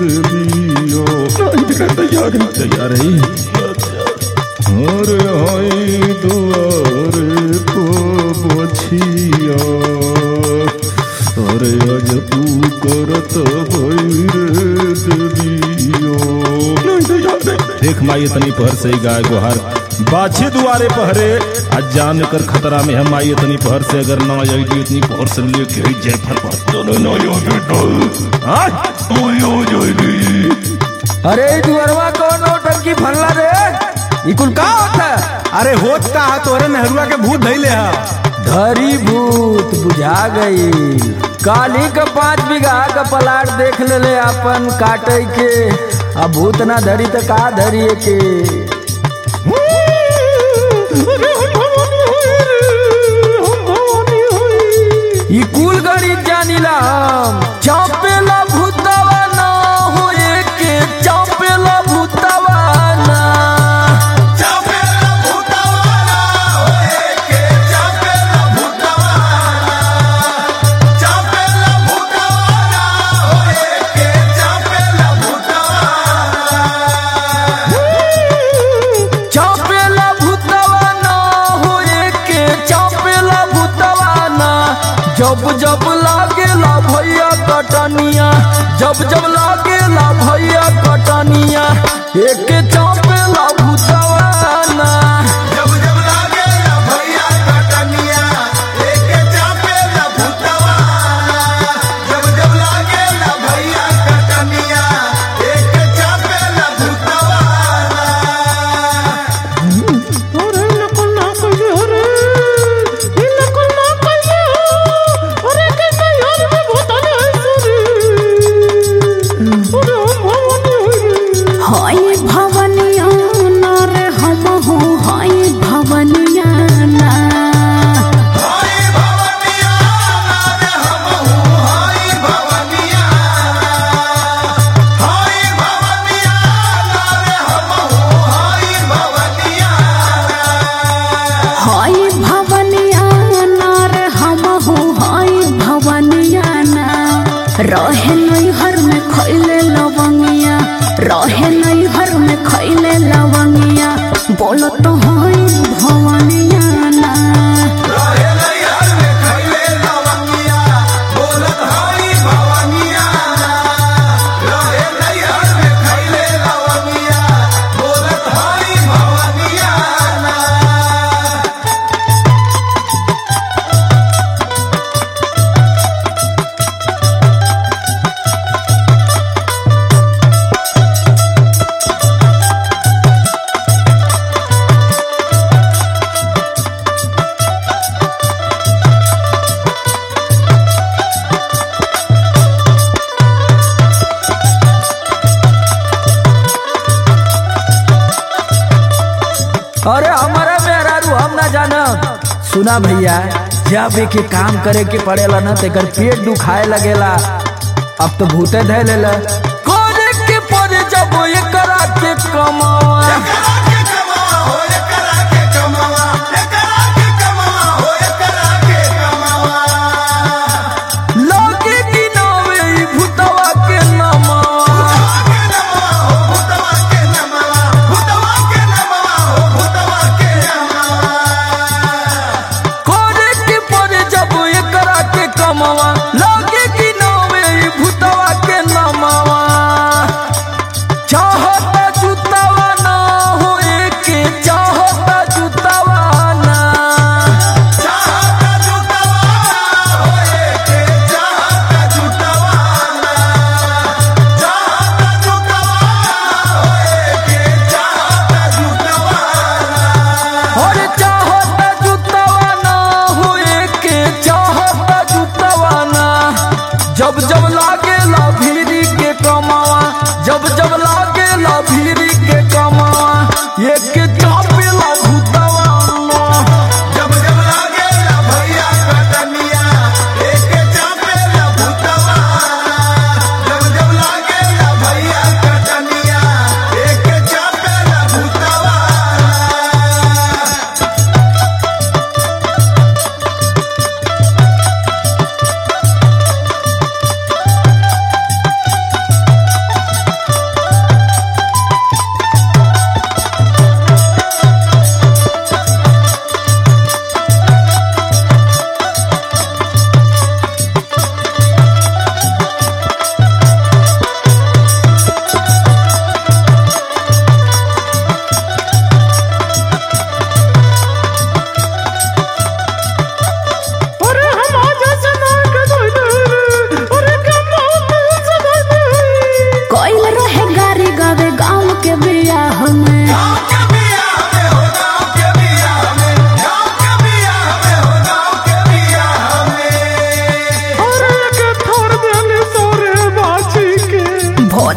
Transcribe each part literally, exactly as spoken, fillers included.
दियो तैयार तैयार है अरे हाय दुआरे को बछिया अरे आज तू करत भैर दियो देख माई इतनी पहर से गाय गुहार बाछे दुआरे पहरे आज जान कर खतरा में हम आई इतनी पहर से अगर ना आई इतनी पहर से लेके जयफल अरे दुअरवा कौन नौटंकी फरला रे इकुल का होता अरे होत का तोरे नेहरुआ के भूत धैले हा धरी भूत बुझा गई काली का पांच बीघा का पलाट देख ले ले अपन काटे के अब भूत ना धरी तो का धरी के कुल गणित जानिला हम चापेला भूतवा ना होए के चापेला भूतवा ना चापेला भूतवा ना होए के चापेला भूतवा ना चापेला भूतवा ना होए के चापेला भूतवा चापेला भूतवा ना होए के चापेला भूतवा ना जब जब लागेला भैया कटनिया जब जब लागेला भैया कटनिया एक चापेला भूतवाना जब जब लागेला भैया कटनिया एक चापेला भूतवाना जब जब लागेला भैया कटनिया एक चापेला भूतवाना अरे नकल ना कहियो रे ई नकल ना कहियो अरे के कहियो में भूतन है अरे हम भवानी हाय भवनिया ना हाय भवनिया ना हाय भवनिया ना रे हम हूँ हाय भवनिया हाय भवनिया ना रे हम हूँ हाय भवनिया हाय भवनिया ना रे हम हो हाय भवनिया ना रहे नैहर में खैले लवंगिया रहे नैहर में खैले लवंगिया बोलो तो हाय भवनिया ना रहे नैहर में खैले लवंगिया बोलत हाय भवनिया रहे नैहर में खैले लवंगिया बोलत हाय भवनिया अरे हमारा मेहरारू हम ना जाना सुना भैया जब एक काम करे के पड़ेला ना तेकर पेट दुखाए लगेला अब तो भूते धै लेला करे के पड़े जब ये करा के कमावा एकरा के कमावा हो एकरा के कमावा एकरा के कमावा हो एकरा के कमावा लगे की नावे ई भूतवा के नमावा भूतवा के नमवा हो भूतवा के नमवा भूतवा के नमवा हो भूतवा के नमवा करे के पड़े जब ये करा के कमावा लगे की नावे ई भूतवा के नमावा चाहता जुतावा ना होए के चाहता जुतावा ना चाहता जुतवा होए के चाहता जुतवा चाहता जुतवा होए के चाहता जुतवा और चाहता जुतावा ना होए के चाहता जुतावा ना जब जब लागेला भीरी के कमावा जब जब लागेला भीरी के कमावा एक चापेला भूतवा ना जब जब लागेला भैया कटनिया एक चापेला भूतवा जब जब लागेला भैया कटनिया एक चापेला भूतवा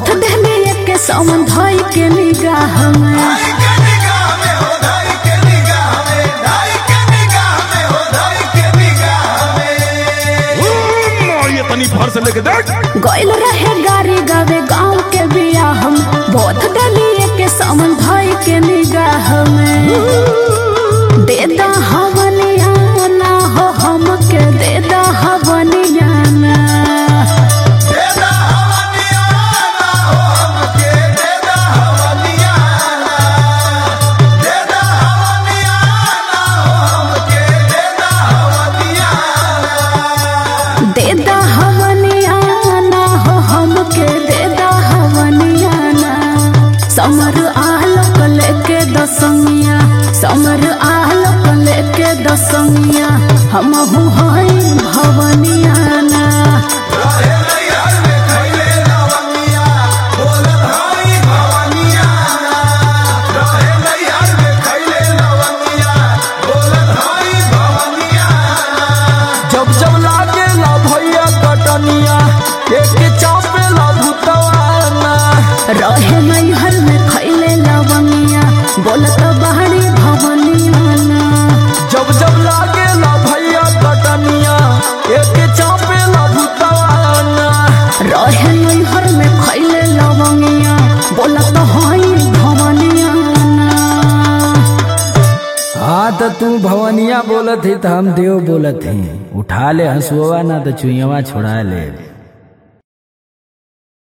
बोथ देली के समन धोई के निगाह में धाई के निगाह में हो धाई के निगाह में धाई के निगाह में हो धाई के निगाह में ये तनी भर से लेके देख गइल रहे गाड़ी गावे गाँव के बियाह में बोथ देली के समन धोई के निगाह में देदा हवनिया ना हो हमके देदा हवनिया ना देदा हवनिया ना हो हमके देदा हवनिया ना देदा हवनिया ना हो हमके देदा हवनिया ना देदा हवनिया ना हो हमके देदा हवनिया ना समर आलोक लेके दसमिया समर आलोक लेके दसमिया हमहु हई भवनिया ना रहे नैहर में खइले लवंगिया बोलत हई भवनिया ना रहे नैहर में खइले लवंगिया बोलत हई भवनिया ना जब जब लागे ला भैया कटनिया एक चापे ला भूतवाना रहे नैहर में खइले लवंगिया बोलत बाहरी भवनिया ना जब जब लागे ला भैया कटनिया एक चापे ला भूतवाना रहे नैहर में खइले लवंगिया बोलत हई भवनिया ना हाँ तो तू भवनिया बोलत ही तो हम देव बोलत ही उठा ले हंसुआ ना तो चुईवा छोड़ा ले